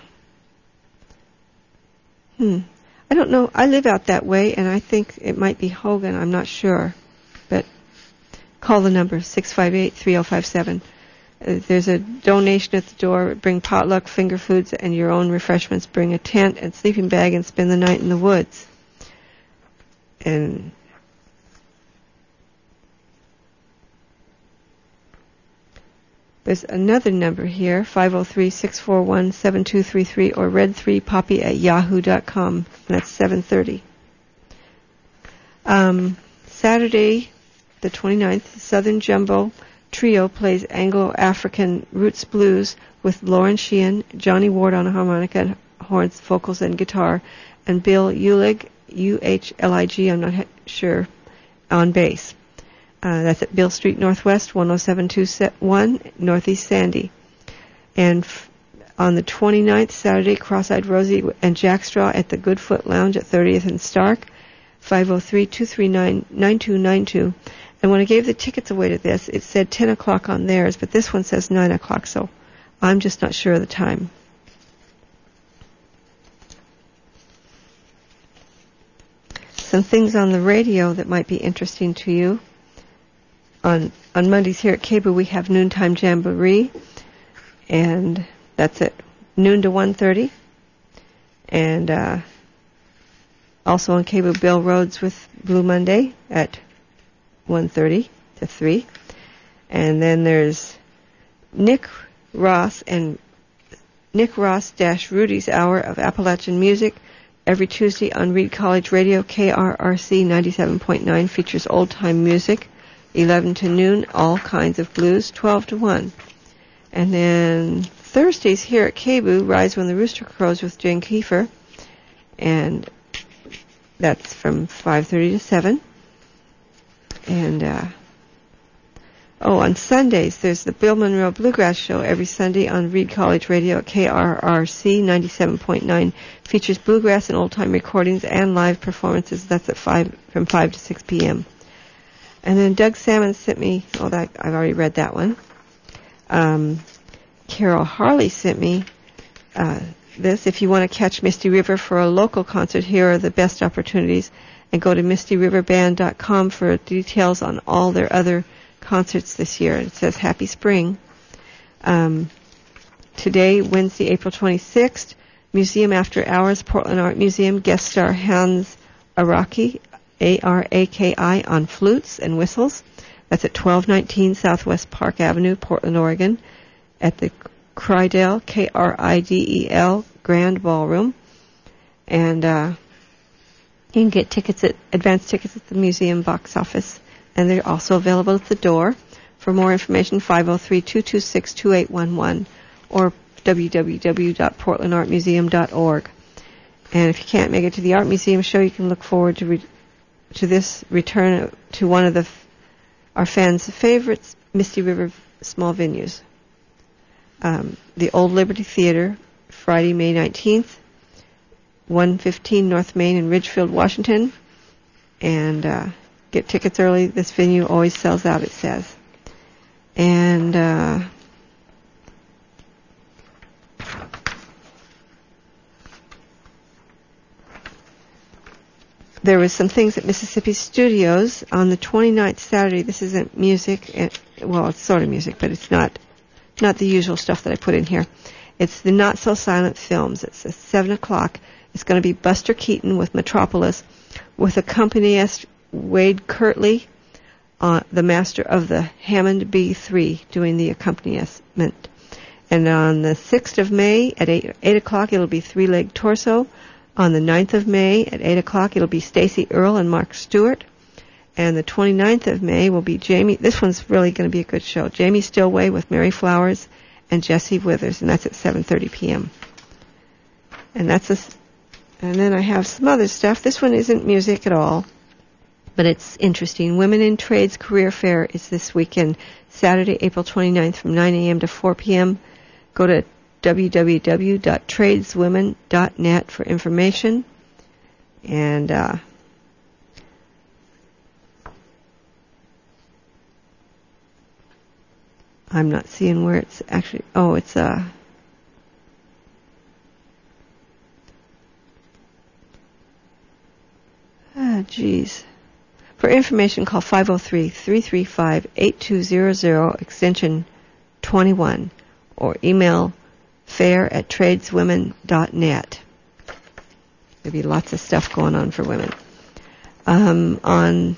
Speaker 1: hmm, I don't know. I live out that way, and I think it might be Hogan. I'm not sure. But call the number, six five eight, three oh five seven. Uh, there's a donation at the door. Bring potluck, finger foods, and your own refreshments. Bring a tent and sleeping bag and spend the night in the woods. And there's another number here, five oh three, six four one, seven two three three, or red three poppy at yahoo dot com. And that's seven thirty. Um, Saturday, the twenty-ninth, the Southern Jumbo Trio plays Anglo-African roots blues with Lauren Sheehan, Johnny Ward on harmonica and horns, vocals, and guitar, and Bill Uhlig, U H L I G, I'm not he- sure, on bass. Uh, that's at Bill Street Northwest, one oh seven two one, Northeast Sandy. And f- on the twenty-ninth, Saturday, Cross-Eyed Rosie and Jackstraw at the Goodfoot Lounge at thirtieth and Stark, five oh three, two three nine, nine two nine two. And when I gave the tickets away to this, it said ten o'clock on theirs, but this one says nine o'clock, so I'm just not sure of the time. Some things on the radio that might be interesting to you. On on Mondays here at K B O O we have Noontime Jamboree, and that's at noon to one thirty. And uh, also on K B O O, Bill Rhodes with Blue Monday at one thirty to three. And then there's Nick Ross and Nick Ross dash Rudy's Hour of Appalachian Music every Tuesday on Reed College Radio. K R R C ninety-seven point nine features old-time music. eleven to noon, all kinds of blues, twelve to one. And then Thursdays here at K B O O, Rise When the Rooster Crows with Jane Kiefer. And that's from five thirty to seven. And, uh, oh, on Sundays, there's the Bill Monroe Bluegrass Show every Sunday on Reed College Radio at K R R C ninety-seven point nine. Features bluegrass and old-time recordings and live performances. That's at five, from five to six p.m. And then Doug Salmon sent me, oh, that I've already read that one. Um, Carol Harley sent me uh, this. If you want to catch Misty River for a local concert, here are the best opportunities. And go to misty river band dot com for details on all their other concerts this year. It says Happy Spring. Um, today, Wednesday, April twenty-sixth, Museum After Hours, Portland Art Museum, guest star Hans Araki, A R A K I, on flutes and whistles. That's at twelve nineteen Southwest Park Avenue, Portland, Oregon, at the Krydell, K R I D E L, Grand Ballroom. And uh, you can get tickets at advance tickets at the museum box office, and they're also available at the door. For more information, five oh three, two two six, two eight one one or w w w dot portland art museum dot org. And if you can't make it to the art museum show, you can look forward to re- to this return to one of the f- our fans' favorites, Misty River small venues. Um, the Old Liberty Theater, Friday, May nineteenth, one fifteen North Main in Ridgefield, Washington. And uh, get tickets early. This venue always sells out, it says. And uh, there was some things at Mississippi Studios on the twenty-ninth, Saturday. This isn't music. It, well, it's sort of music, but it's not not the usual stuff that I put in here. It's the Not So Silent Films. It's at seven o'clock. It's going to be Buster Keaton with Metropolis, with accompanist Wade Kirtley, uh, the master of the Hammond B three, doing the accompaniment. And on the sixth of May at eight, eight o'clock, it'll be Three Leg Torso. On the ninth of May at eight o'clock, it'll be Stacey Earle and Mark Stewart. And the twenty-ninth of May will be Jamie. This one's really going to be a good show. Jamie Stillway with Mary Flowers and Jesse Withers, and that's at seven thirty p.m. And that's a, and then I have some other stuff. This one isn't music at all, but it's interesting. Women in Trades Career Fair is this weekend, Saturday, April twenty-ninth, from nine a.m. to four p.m. Go to w w w dot tradeswomen dot net for information. And uh, I'm not seeing where it's actually, oh, it's uh, geez. For information, call five oh three, three three five, eight two zero zero, extension twenty-one, or email fair at tradeswomen dot net. There'll be lots of stuff going on for women. Um, on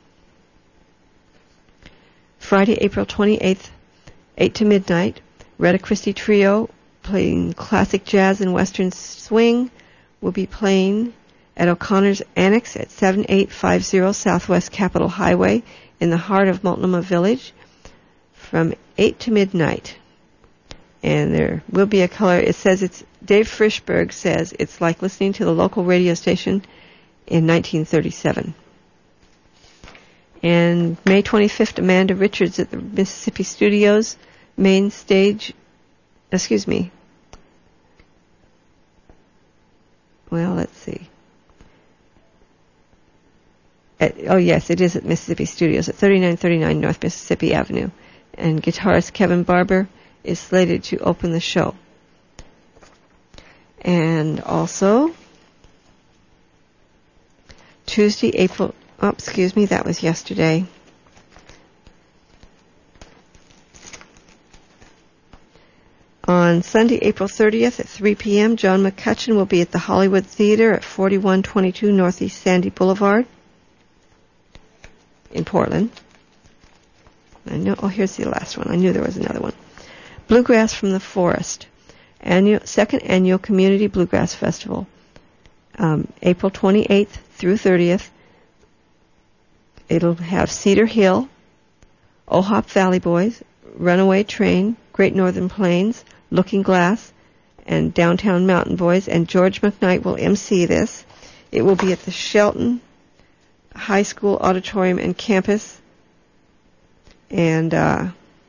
Speaker 1: Friday, April twenty-eighth, eight to midnight, Retta Christie Trio, playing classic jazz and western swing, will be playing at O'Connor's Annex at seventy-eight fifty Southwest Capitol Highway in the heart of Multnomah Village from eight to midnight. And there will be a color. It says it's, Dave Frischberg says it's like listening to the local radio station in nineteen thirty-seven. And May twenty-fifth, Amanda Richards at the Mississippi Studios main stage, excuse me. Well, let's see. At, oh, yes, it is at Mississippi Studios at thirty-nine thirty-nine North Mississippi Avenue. And guitarist Kevin Barber is slated to open the show. And also, Tuesday, April, oh, excuse me, that was yesterday. On Sunday, April thirtieth at three p.m., John McCutcheon will be at the Hollywood Theater at forty-one twenty-two Northeast Sandy Boulevard in Portland. I know, oh, here's the last one. I knew there was another one. Bluegrass from the Forest, annual, second annual Community Bluegrass Festival, um, April twenty-eighth through thirtieth. It'll have Cedar Hill, Ohop Valley Boys, Runaway Train, Great Northern Plains, Looking Glass, and Downtown Mountain Boys, and George McKnight will emcee this. It will be at the Shelton High School Auditorium and Campus, and uh,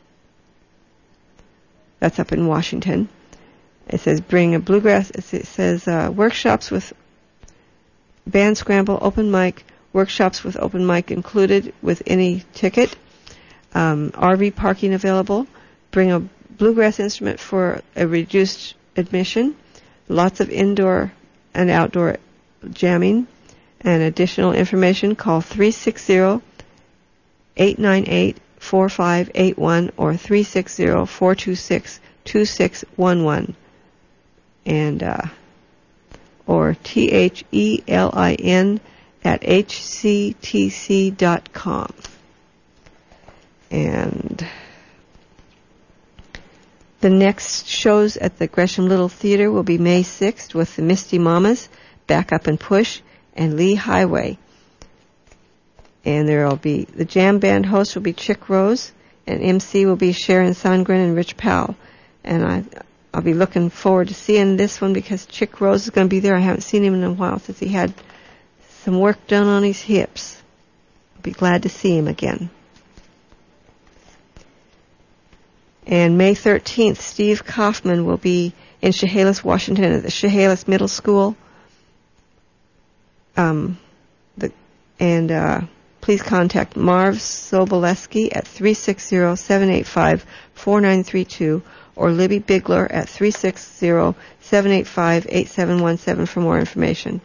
Speaker 1: that's up in Washington. It says bring a bluegrass, it says uh, workshops with band scramble, open mic, workshops with open mic included with any ticket, um, R V parking available, bring a bluegrass instrument for a reduced admission, lots of indoor and outdoor jamming, and additional information, call three six zero, eight nine eight, four five eight one or three six zero, four two six, two six one one, and uh, or T H E L I N at H C T C dot com. And the next shows at the Gresham Little Theater will be May sixth with the Misty Mamas, Back Up and Push, and Lee Highway. And there will be, the jam band host will be Chick Rose, and M C will be Sharon Sandgren and Rich Powell. And I, I'll be looking forward to seeing this one because Chick Rose is going to be there. I haven't seen him in a while since he had some work done on his hips. I'll be glad to see him again. And May thirteenth, Steve Kaufman will be in Chehalis, Washington at the Chehalis Middle School. Um, the, and uh, please contact Marv Soboleski at three six zero, seven eight five, four nine three two or Libby Bigler at three six zero, seven eight five, eight seven one seven for more information.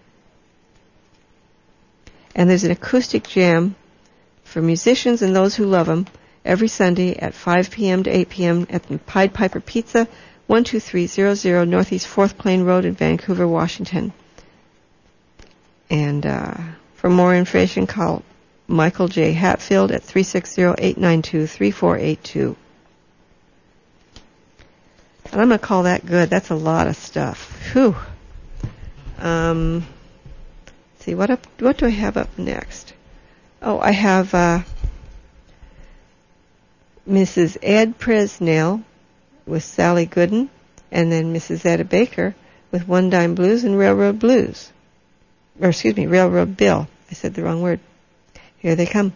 Speaker 1: And there's an acoustic jam for musicians and those who love them every Sunday at five p.m. to eight p.m. at the Pied Piper Pizza, one two three zero zero Northeast fourth Plain Road in Vancouver, Washington. And uh, for more information, call Michael J. Hatfield at three six zero, eight nine two, three four eight two. And I'm going to call that good. That's a lot of stuff. Whew. Um, let's see, what up, what do I have up next? Oh, I have uh, Missus Ed Presnell with Sally Gooden, and then Missus Etta Baker with One Dime Blues and Railroad Blues. Or excuse me, Railroad Bill. I said the wrong word. Here they come.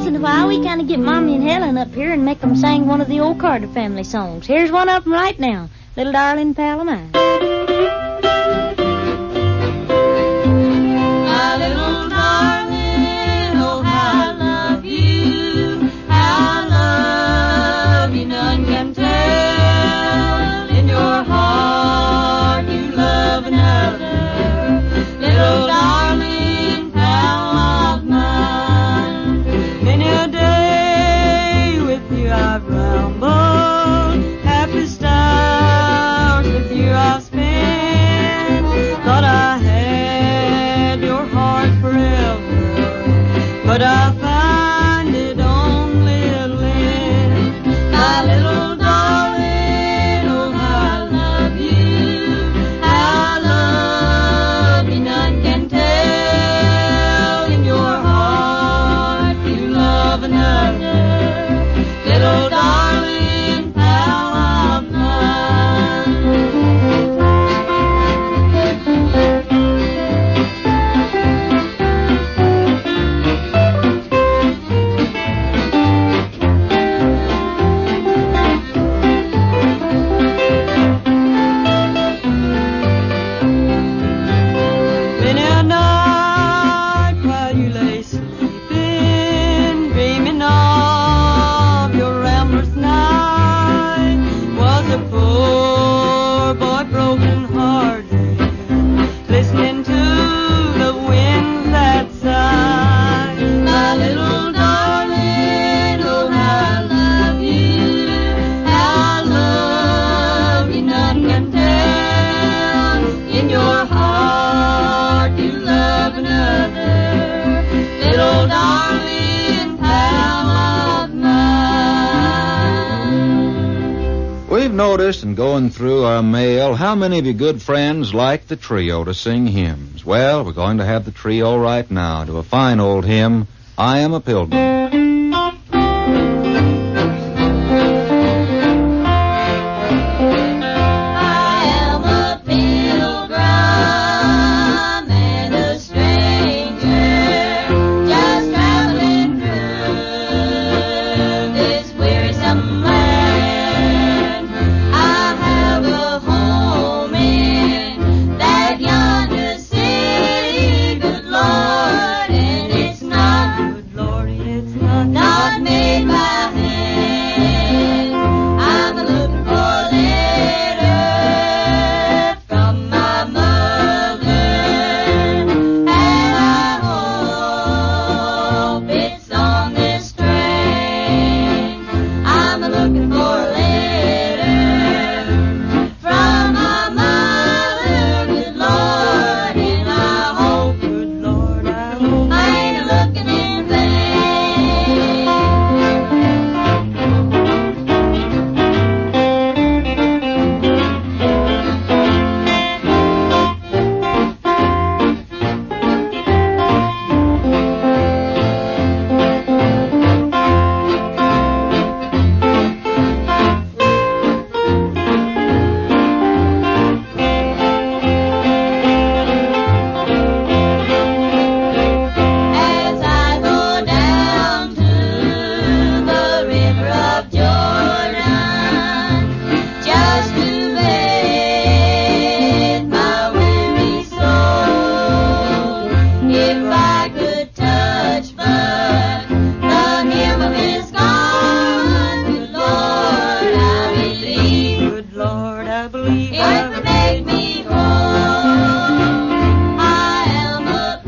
Speaker 18: once in a while we kind of get Mommy and Helen up here and make them sing one of the old Carter family songs. Here's one of them right now, Little Darling Pal of Mine.
Speaker 19: My little darling, oh how I love you, how I love you, none can tell. In your heart you love another, little darling pal of mine. Many a day with you I've rambled, happiest hours with you I've spent. Thought I had your heart forever, but I find it only a length. My little darling, oh how I love you, how I love you, none can tell. In your heart you love another, little darling pal of mine. Many a night while you lay sleeping, dreaming of your ramblers night, was a poor boy broken hearted, listening to the winds that sigh. My little darling, oh how I love you, how I love you, none can tell. In your heart you love another, little darling pal of mine.
Speaker 20: We've noticed in going through our mail how many of you good friends like the trio to sing hymns. Well, we're going to have the trio right now to a fine old hymn, I Am a Pilgrim.
Speaker 19: I am a pilgrim and a stranger, just traveling through this wearisome land. I have a home in that yonder city, good Lord, and it's not, good Lord, it's not, not made by hand. I'm looking for a letter from my mother, and I hope it's on this train. I'm looking for a letter from my mother, good Lord, and I hope, good Lord, I hope I ain't looking in vain. As I go down to the river of Jordan, just to bathe my weary soul, if I could touch but the hem of his garment, good Lord, I believe, good Lord, I believe it would make me whole. I am a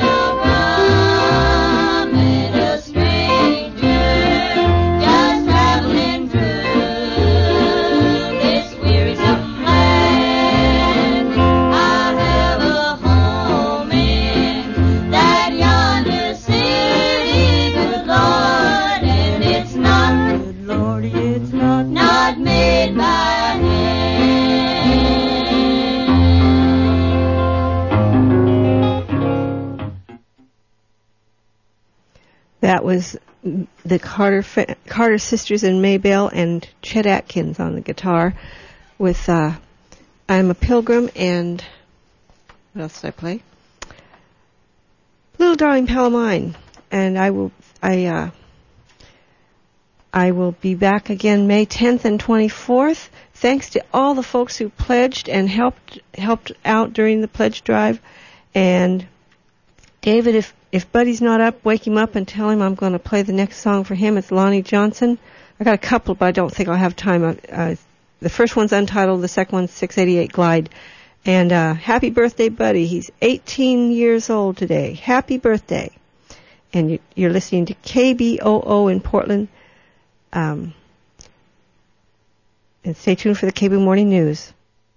Speaker 19: pilgrim and a stranger, just traveling through this wearisome land. I have a home in that yonder city, good Lord, and it's not, good Lord, it's not, not made by hand.
Speaker 1: That was the Carter fa- Carter sisters and Maybelle and Chet Atkins on the guitar with uh, I'm a Pilgrim and what else did I play? Little Darling Pal of Mine. And I will I uh, I will be back again May tenth and twenty-fourth. Thanks to all the folks who pledged and helped helped out during the pledge drive. And David, if, if Buddy's not up, wake him up and tell him I'm going to play the next song for him. It's Lonnie Johnson. I got a couple, but I don't think I'll have time. Uh, the first one's Untitled, the second one's six eighty-eight Glide. And uh, happy birthday, Buddy. He's eighteen years old today. Happy birthday. And you, you're listening to K B O O in Portland. Um, and stay tuned for the K B O Morning News.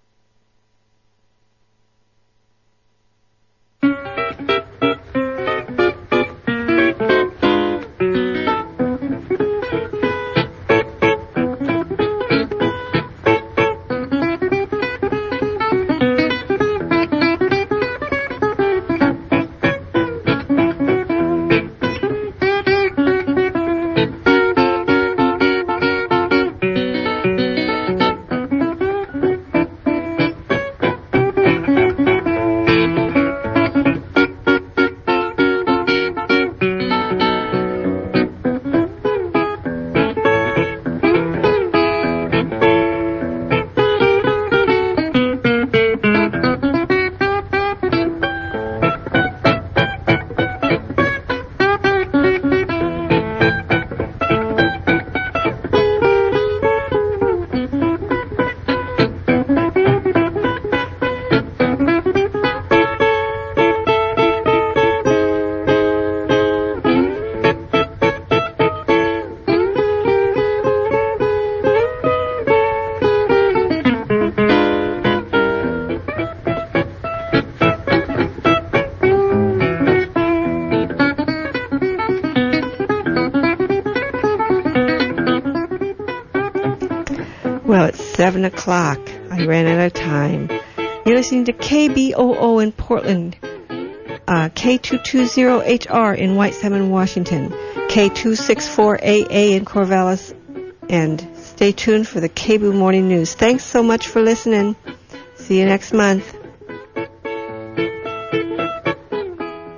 Speaker 1: Well, it's seven o'clock. I ran out of time. You're listening to K B O O in Portland, uh, K two twenty H R in White Salmon, Washington, K two sixty-four A A in Corvallis, and stay tuned for the K B O Morning News. Thanks so much for listening. See you next month.